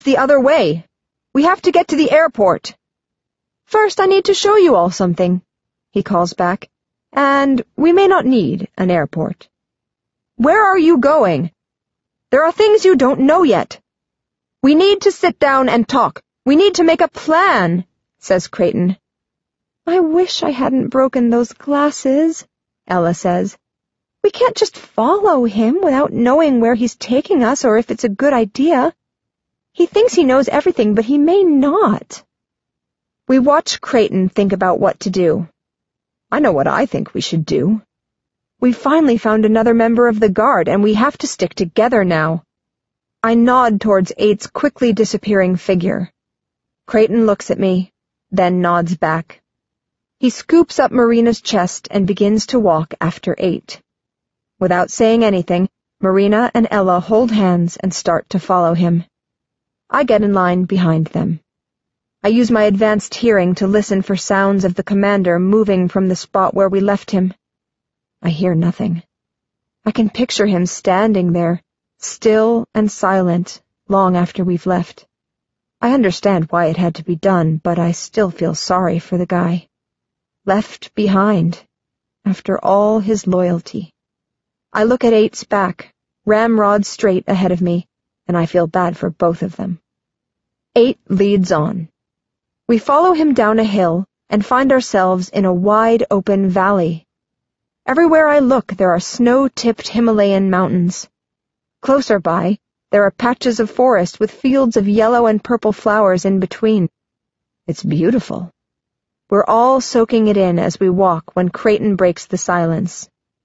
The other way. We have to get to the airport. First, I need to show you all something, he calls back, and we may not need an airport. Where are you going? There are things you don't know yet. We need to sit down and talk. We need to make a plan, says Creighton. I wish I hadn't broken those glasses, Ella says. We can't just follow him without knowing where he's taking us or if it's a good idea. He thinks he knows everything, but he may not. We watch Creighton think about what to do. I know what I think we should do. We finally found another member of the guard, and we have to stick together now. I nod towards 8's quickly disappearing figure. Creighton looks at me, then nods back. He scoops up Marina's chest and begins to walk after 8. Without saying anything, Marina and Ella hold hands and start to follow him. I get in line behind them. I use my advanced hearing to listen for sounds of the commander moving from the spot where we left him. I hear nothing. I can picture him standing there, still and silent, long after we've left. I understand why it had to be done, but I still feel sorry for the guy. Left behind, after all his loyalty. I look at 8's back, ramrod straight ahead of me, and I feel bad for both of them. 8 leads on. We follow him down a hill and find ourselves in a wide-open valley. Everywhere I look, there are snow-tipped Himalayan mountains. Closer by, there are patches of forest with fields of yellow and purple flowers in between. It's beautiful. We're all soaking it in as we walk when Creighton breaks the silence.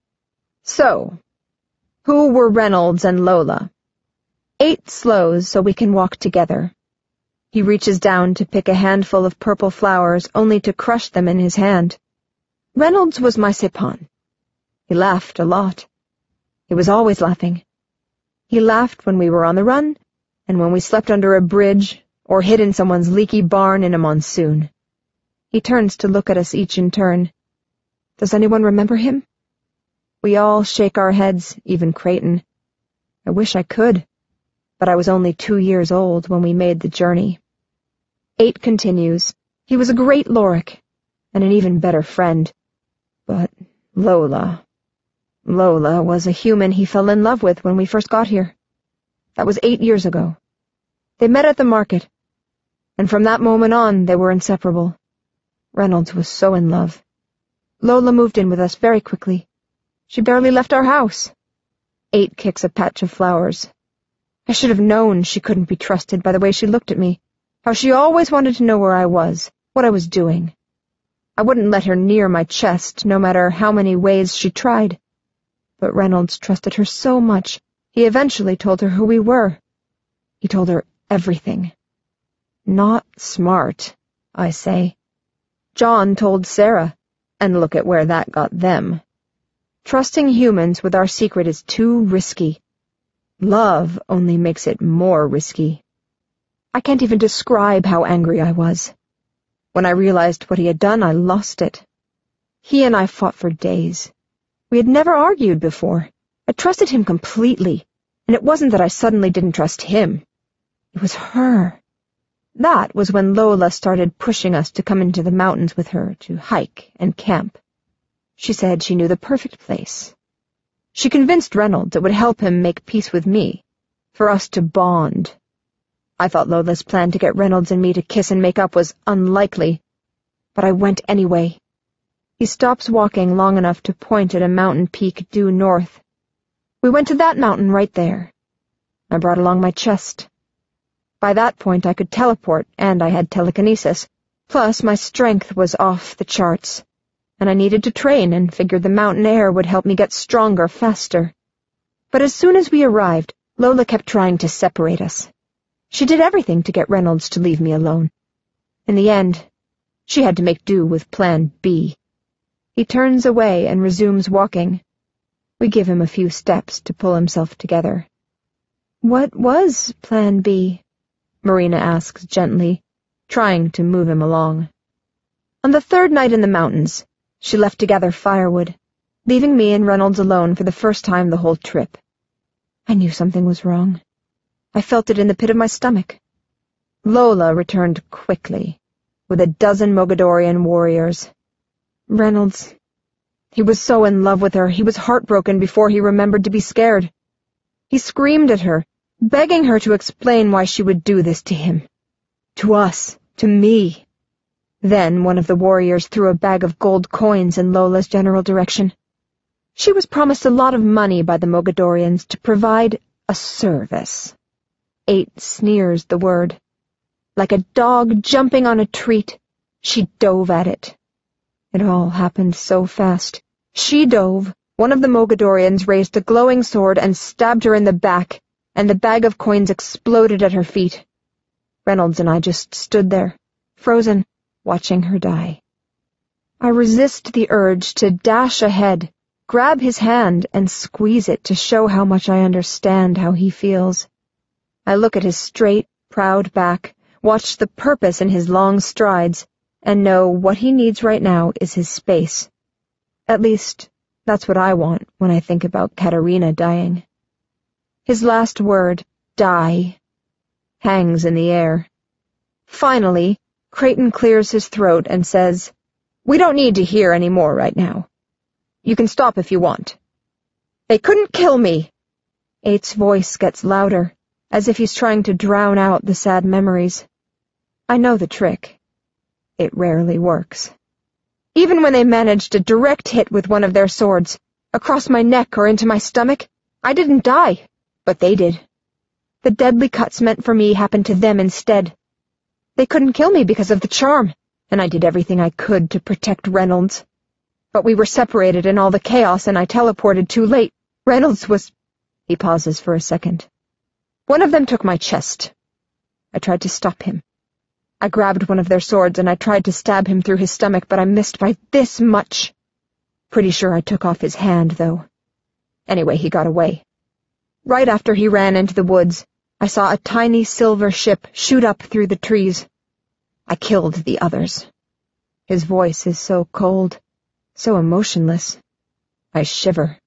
So, who were Reynolds and Lola? 8 slows so we can walk together. He reaches down to pick a handful of purple flowers, only to crush them in his hand. Reynolds was my Sepan. He laughed a lot. He was always laughing. He laughed when we were on the run, and when we slept under a bridge, or hid in someone's leaky barn in a monsoon. He turns to look at us each in turn. Does anyone remember him? We all shake our heads, even Creighton. I wish I could, but I was only 2 years old when we made the journey. 8 continues. He was a great Lorik, and an even better friend. But Lola was a human he fell in love with when we first got here. That was 8 years ago. They met at the market, and from that moment on they were inseparable. Reynolds was so in love. Lola moved in with us very quickly. She barely left our house. 8 kicks a patch of flowers. I should have known she couldn't be trusted by the way she looked at me, how she always wanted to know where I was, what I was doing. I wouldn't let her near my chest, no matter how many ways she tried. But Reynolds trusted her so much, he eventually told her who we were. He told her everything. Not smart, I say. John told Sarah, and look at where that got them. Trusting humans with our secret is too risky. Love only makes it more risky. I can't even describe how angry I was. When I realized what he had done, I lost it. He and I fought for days. We had never argued before. I trusted him completely, and it wasn't that I suddenly didn't trust him. It was her. That was when Lola started pushing us to come into the mountains with her to hike and camp. She said she knew the perfect place. She convinced Reynolds it would help him make peace with me, for us to bond. I thought Lola's plan to get Reynolds and me to kiss and make up was unlikely, but I went anyway. He stops walking long enough to point at a mountain peak due north. We went to that mountain right there. I brought along my chest. By that point I could teleport, and I had telekinesis, plus my strength was off the charts, and I needed to train and figured the mountain air would help me get stronger faster. But as soon as we arrived, Lola kept trying to separate us. She did everything to get Reynolds to leave me alone. In the end, she had to make do with Plan B. He turns away and resumes walking. We give him a few steps to pull himself together. What was Plan B? Marina asks gently, trying to move him along. On the 3rd night in the mountains, she left to gather firewood, leaving me and Reynolds alone for the first time the whole trip. I knew something was wrong. I felt it in the pit of my stomach. Lola returned quickly, with a dozen Mogadorian warriors. Reynolds. He was so in love with her, he was heartbroken before he remembered to be scared. He screamed at her, begging her to explain why she would do this to him. To us, to me. Then one of the warriors threw a bag of gold coins in Lola's general direction. She was promised a lot of money by the Mogadorians to provide a service. 8 sneers the word. Like a dog jumping on a treat, she dove at it. It all happened so fast. She dove, one of the Mogadorians raised a glowing sword and stabbed her in the back, and the bag of coins exploded at her feet. Reynolds and I just stood there, frozen, watching her die. I resist the urge to dash ahead, grab his hand, and squeeze it to show how much I understand how he feels. I look at his straight, proud back, watch the purpose in his long strides, and know what he needs right now is his space. At least, that's what I want when I think about Katerina dying. His last word, die, hangs in the air. Finally, Creighton clears his throat and says, "We don't need to hear any more right now. You can stop if you want." "They couldn't kill me!" 8's voice gets louder, as if he's trying to drown out the sad memories. I know the trick. It rarely works. Even when they managed a direct hit with one of their swords, across my neck or into my stomach, I didn't die, but they did. The deadly cuts meant for me happened to them instead. They couldn't kill me because of the charm, and I did everything I could to protect Reynolds. But we were separated in all the chaos, and I teleported too late. Reynolds was— He pauses for a second. One of them took my chest. I tried to stop him. I grabbed one of their swords and I tried to stab him through his stomach, but I missed by this much. Pretty sure I took off his hand, though. Anyway, he got away. Right after he ran into the woods, I saw a tiny silver ship shoot up through the trees. I killed the others. His voice is so cold, so emotionless. I shiver.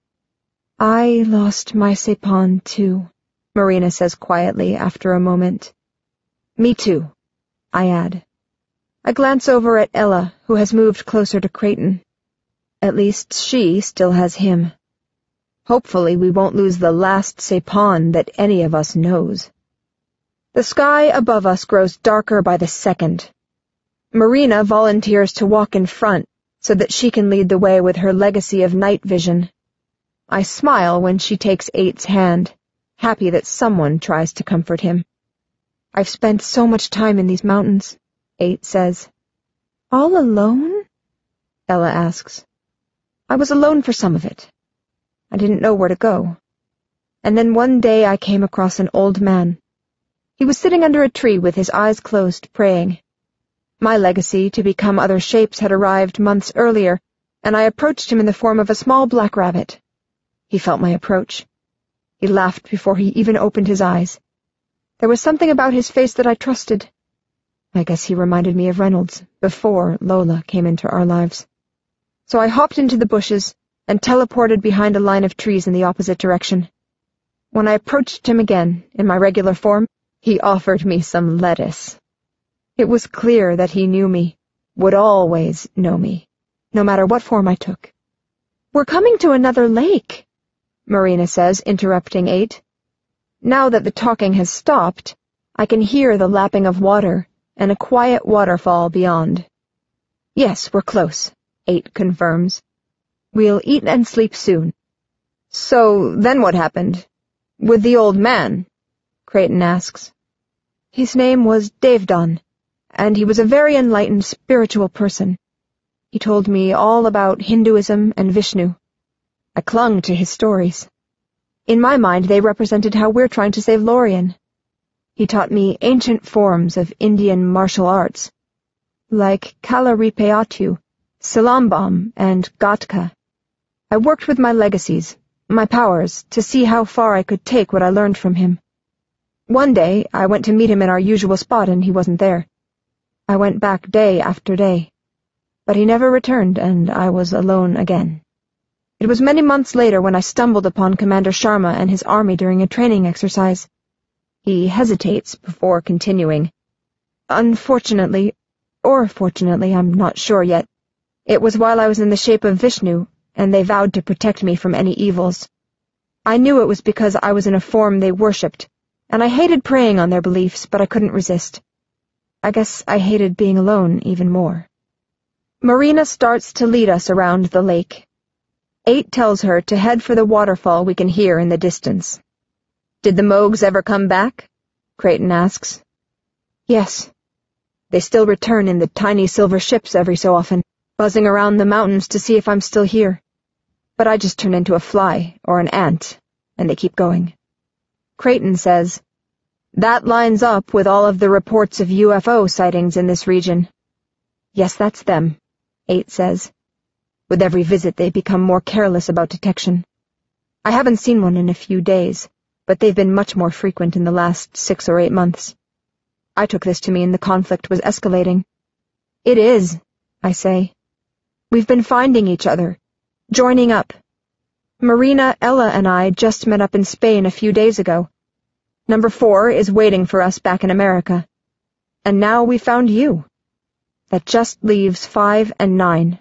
I lost my Sepon, too, Marina says quietly after a moment. Me too, I add. I glance over at Ella, who has moved closer to Creighton. At least she still has him. Hopefully we won't lose the last Sepon that any of us knows. The sky above us grows darker by the second. Marina volunteers to walk in front so that she can lead the way with her legacy of night vision. I smile when she takes 8's hand, happy that someone tries to comfort him. I've spent so much time in these mountains, 8 says. All alone? Ella asks. I was alone for some of it. I didn't know where to go. And then one day I came across an old man. He was sitting under a tree with his eyes closed, praying. My legacy to become other shapes had arrived months earlier, and I approached him in the form of a small black rabbit. He felt my approach. He laughed before he even opened his eyes. There was something about his face that I trusted. I guess he reminded me of Reynolds, before Lola came into our lives. So I hopped into the bushes and teleported behind a line of trees in the opposite direction. When I approached him again, in my regular form, he offered me some lettuce. It was clear that he knew me, would always know me, no matter what form I took. We're coming to another lake, Marina says, interrupting 8. Now that the talking has stopped, I can hear the lapping of water and a quiet waterfall beyond. Yes, we're close, 8 confirms. We'll eat and sleep soon. So, then what happened? With the old man? Creighton asks. His name was Devdan, and he was a very enlightened spiritual person. He told me all about Hinduism and Vishnu. I clung to his stories. In my mind, they represented how we're trying to save Lorien. He taught me ancient forms of Indian martial arts, like Kalaripayattu, Silambam, and Ghatka. I worked with my legacies, my powers, to see how far I could take what I learned from him. One day, I went to meet him in our usual spot, and he wasn't there. I went back day after day. But he never returned, and I was alone again. It was many months later when I stumbled upon Commander Sharma and his army during a training exercise. He hesitates before continuing. Unfortunately, or fortunately, I'm not sure yet, it was while I was in the shape of Vishnu, and they vowed to protect me from any evils. I knew it was because I was in a form they worshipped, and I hated preying on their beliefs, but I couldn't resist. I guess I hated being alone even more. Marina starts to lead us around the lake. 8 tells her to head for the waterfall we can hear in the distance. "Did the Moogs ever come back?" Creighton asks. "Yes. They still return in the tiny silver ships every so often, buzzing around the mountains to see if I'm still here. But I just turn into a fly or an ant, and they keep going." Creighton says, "That lines up with all of the reports of UFO sightings in this region." "Yes, that's them," 8 says. "With every visit they become more careless about detection. I haven't seen one in a few days, but they've been much more frequent in the last 6 or 8 months. I took this to mean the conflict was escalating." "It is," I say. "We've been finding each other, joining up. Marina, Ella, and I just met up in Spain a few days ago. Number 4 is waiting for us back in America. And now we found you. That just leaves 5 and 9.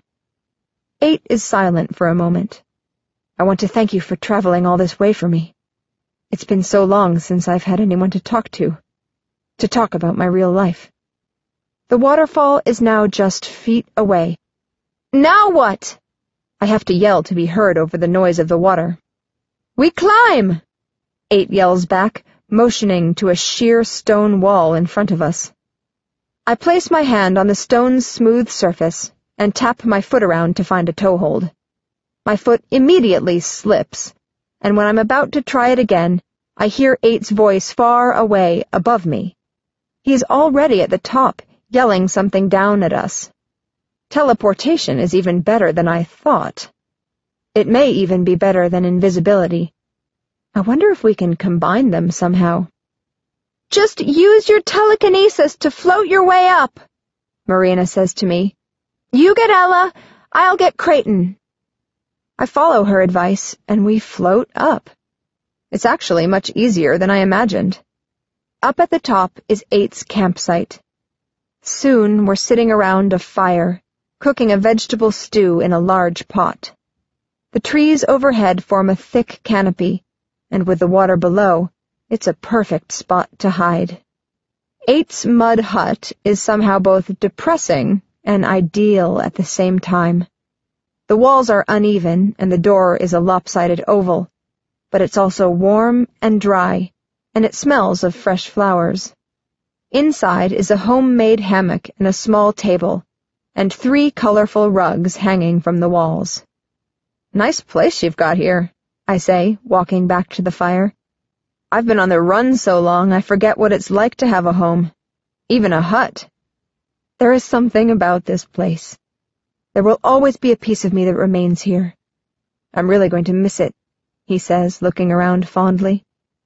8 is silent for a moment. "I want to thank you for traveling all this way for me. It's been so long since I've had anyone to talk about my real life." The waterfall is now just feet away. "Now what?" I have to yell to be heard over the noise of the water. "We climb!" 8 yells back, motioning to a sheer stone wall in front of us. I place my hand on the stone's smooth surface and tap my foot around to find a toehold. My foot immediately slips, and when I'm about to try it again, I hear 8's voice far away above me. He's already at the top, yelling something down at us. Teleportation is even better than I thought. It may even be better than invisibility. I wonder if we can combine them somehow. "Just use your telekinesis to float your way up," Marina says to me. "You get Ella, I'll get Creighton." I follow her advice, and we float up. It's actually much easier than I imagined. Up at the top is 8's campsite. Soon we're sitting around a fire, cooking a vegetable stew in a large pot. The trees overhead form a thick canopy, and with the water below, it's a perfect spot to hide. 8's mud hut is somehow both depressing and ideal at the same time. The walls are uneven, and the door is a lopsided oval, but it's also warm and dry, and it smells of fresh flowers. Inside is a homemade hammock and a small table, and 3 colorful rugs hanging from the walls. "Nice place you've got here," I say, walking back to the fire. "I've been on the run so long I forget what it's like to have a home, even a hut. There is something about this place. There will always be a piece of me that remains here. I'm really going to miss it," he says, looking around fondly.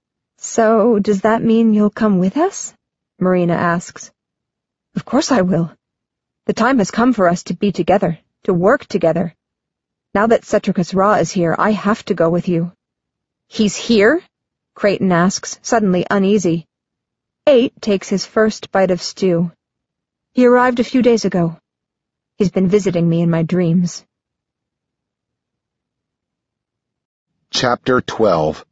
"So, does that mean you'll come with us?" Marina asks. "Of course I will. The time has come for us to be together, to work together. Now that Cetricus Ra is here, I have to go with you." "He's here?" Creighton asks, suddenly uneasy. 8 takes his first bite of stew. "He arrived a few days ago. He's been visiting me in my dreams." Chapter 12.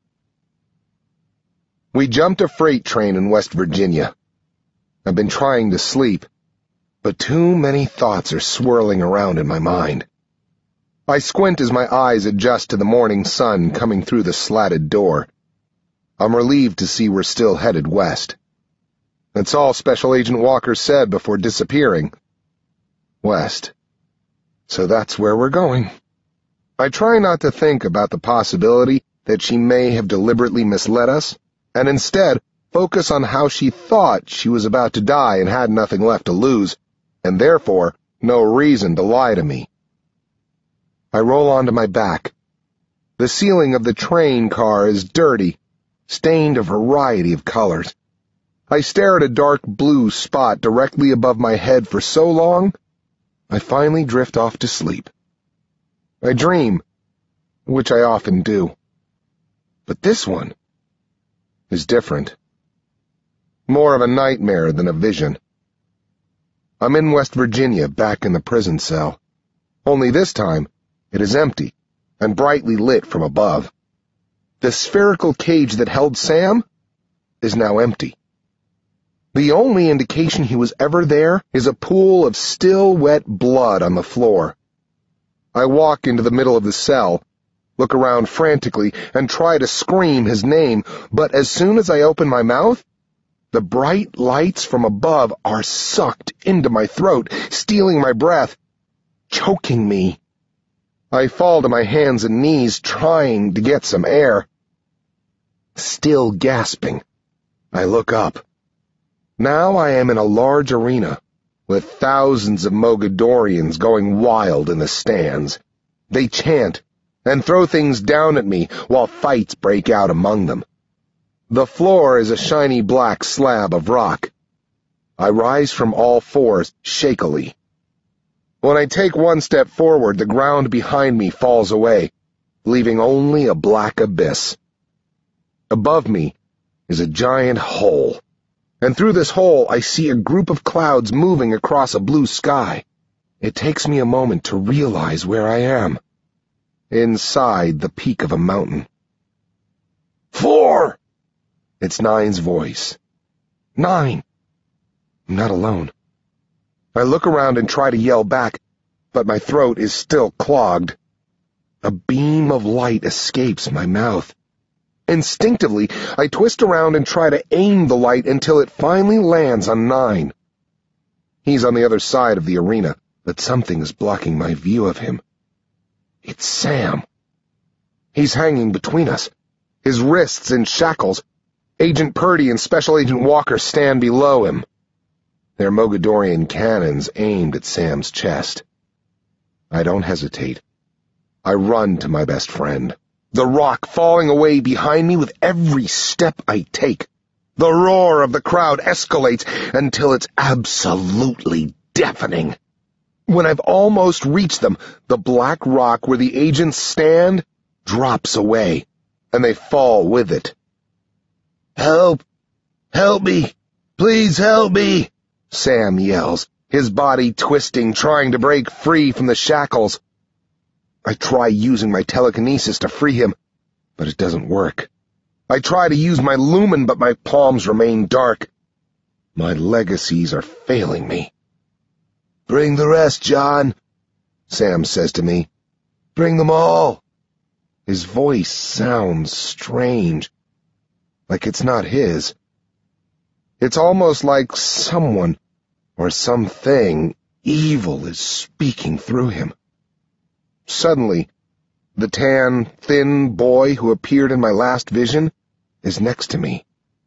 We jumped a freight train in West Virginia. I've been trying to sleep, but too many thoughts are swirling around in my mind. I squint as my eyes adjust to the morning sun coming through the slatted door. I'm relieved to see we're still headed west. That's all Special Agent Walker said before disappearing. West. So that's where we're going. I try not to think about the possibility that she may have deliberately misled us, and instead focus on how she thought she was about to die and had nothing left to lose, and therefore no reason to lie to me. I roll onto my back. The ceiling of the train car is dirty, stained a variety of colors. I stare at a dark blue spot directly above my head for so long, I finally drift off to sleep. I dream, which I often do. But this one is different. More of a nightmare than a vision. I'm in West Virginia, back in the prison cell. Only this time, it is empty and brightly lit from above. The spherical cage that held Sam is now empty. The only indication he was ever there is a pool of still wet blood on the floor. I walk into the middle of the cell, look around frantically, and try to scream his name, but as soon as I open my mouth, the bright lights from above are sucked into my throat, stealing my breath, choking me. I fall to my hands and knees, trying to get some air. Still gasping, I look up. Now I am in a large arena, with thousands of Mogadorians going wild in the stands. They chant and throw things down at me while fights break out among them. The floor is a shiny black slab of rock. I rise from all fours shakily. When I take one step forward, the ground behind me falls away, leaving only a black abyss. Above me is a giant hole, and through this hole I see a group of clouds moving across a blue sky. It takes me a moment to realize where I am. Inside the peak of a mountain. 4! It's Nine's voice. 9! I'm not alone. I look around and try to yell back, but my throat is still clogged. A beam of light escapes my mouth. Instinctively, I twist around and try to aim the light until it finally lands on 9. He's on the other side of the arena, but something is blocking my view of him. It's Sam. He's hanging between us, his wrists in shackles. Agent Purdy and Special Agent Walker stand below him, their Mogadorian cannons aimed at Sam's chest. I don't hesitate. I run to my best friend, the rock falling away behind me with every step I take. The roar of the crowd escalates until it's absolutely deafening. When I've almost reached them, the black rock where the agents stand drops away, and they fall with it. "Help! Help me! Please help me!" Sam yells, his body twisting, trying to break free from the shackles. I try using my telekinesis to free him, but it doesn't work. I try to use my lumen, but my palms remain dark. My legacies are failing me. "Bring the rest, John," Sam says to me. "Bring them all." His voice sounds strange, like it's not his. It's almost like someone or something evil is speaking through him. Suddenly, the tan, thin boy who appeared in my last vision is next to me.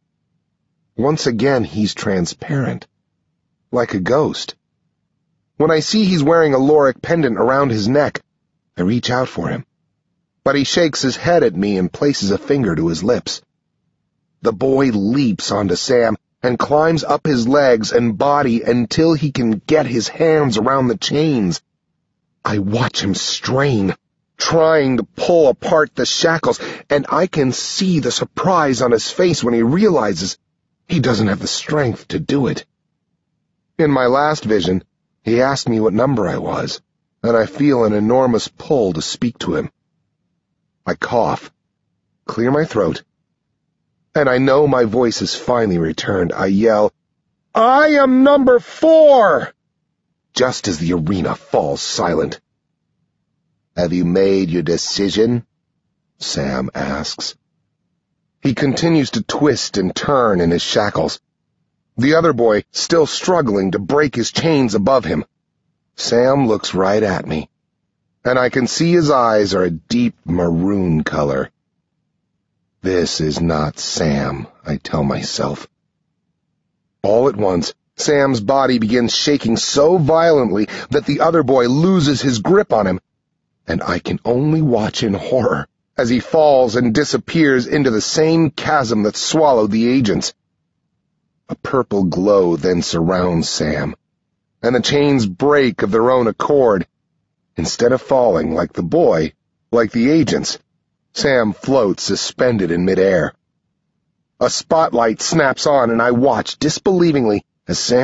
Once again, he's transparent, like a ghost. When I see he's wearing a Loric pendant around his neck, I reach out for him. But he shakes his head at me and places a finger to his lips. The boy leaps onto Sam and climbs up his legs and body until he can get his hands around the chains. I watch him strain, trying to pull apart the shackles, and I can see the surprise on his face when he realizes he doesn't have the strength to do it. In my last vision, he asked me what number I was, and I feel an enormous pull to speak to him. I cough, clear my throat, and I know my voice has finally returned. I yell, "I am number 4!" just as the arena falls silent. "Have you made your decision?" Sam asks. He continues to twist and turn in his shackles. The other boy still struggling to break his chains above him. Sam looks right at me, and I can see his eyes are a deep maroon color. This is not Sam, I tell myself. All at once, Sam's body begins shaking so violently that the other boy loses his grip on him, and I can only watch in horror as he falls and disappears into the same chasm that swallowed the agents. A purple glow then surrounds Sam, and the chains break of their own accord. Instead of falling like the boy, like the agents, Sam floats suspended in midair. A spotlight snaps on, and I watch disbelievingly as Sam